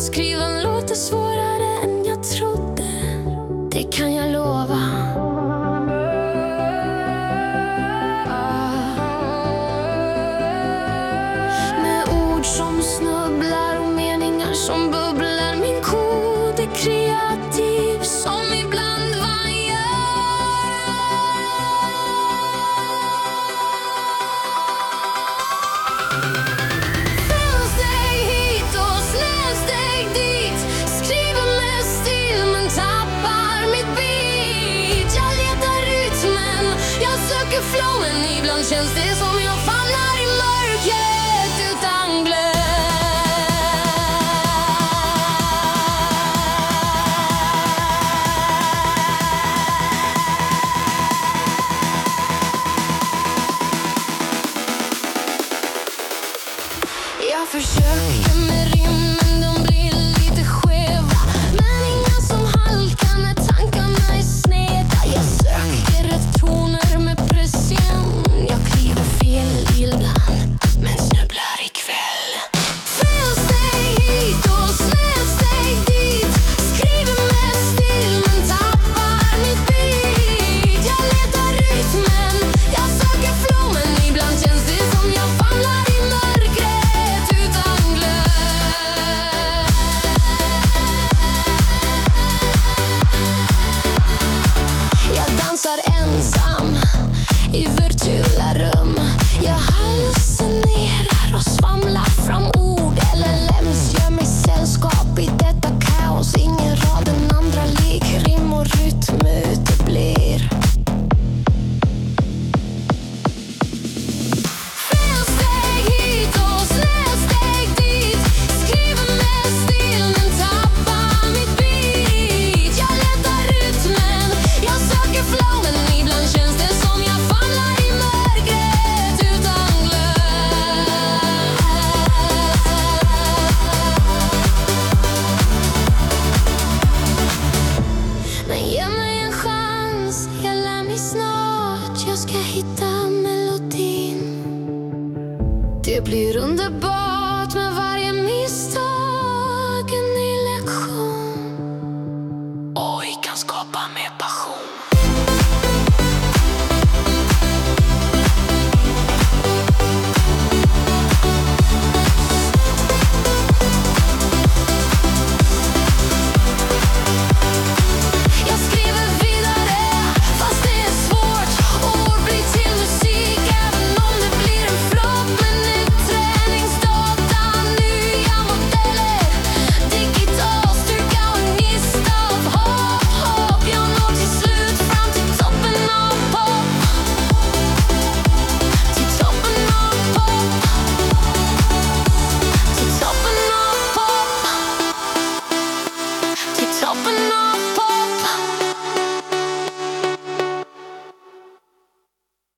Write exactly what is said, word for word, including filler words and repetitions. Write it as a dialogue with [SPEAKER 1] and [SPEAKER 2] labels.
[SPEAKER 1] Att skriva en låt är svårare än jag trodde. Det kan jag lova. Med ord som snubblar och meningar som bubblar. Min kod är kreativ som ibland vajar. Framsteg hit och snedsteg dit. Skriver med stil men tappar mitt beat. Jag letar rytmen, jag söker flowen. Ibland känns det som jag famlar i mörkret utan glöd. Jag försöker med rim men de blir lite skeva. Men inga som halkar när tankarna är sneda. Jag söker rätt toner med precision. Jag kliver fel ibland men snubblar ikväll. Felsteg hit och snedsteg dit. Skriver med stil men tappar mitt beat. Jag letar rytmen, jag söker flowen. Ibland känns det som jag famlar i mörkret utan glöd. Jag dansar ensam i virtuella rum. Jag hallucinerar och svamlar fram ord eller läms. Gör mig sällskap i detta kaos. Ingen rad den andra lik. Rim och rytm uteblir. Felsteg hit och snedsteg dit. Skriver med stil men tappar mitt beat. Jag letar rytmen, jag söker flowen. Ibland känns det som jag famlar i mörkret utan glöd. Men ge mig en chans, jag lär mig snart. Jag ska hitta melodin. Det blir underbart med varje misstag. En ny lektion. Oj, kan skapa med passion. Jag skriver vidare fast det är svårt. Ord blir till musik även om det blir en flopp. Men nu träningsdata, nya modeller. Digital styrka och gnist av hopp, hopp. Jag når till slut fram till toppen av pop. Till toppen av pop. Till toppen av pop. Till toppen av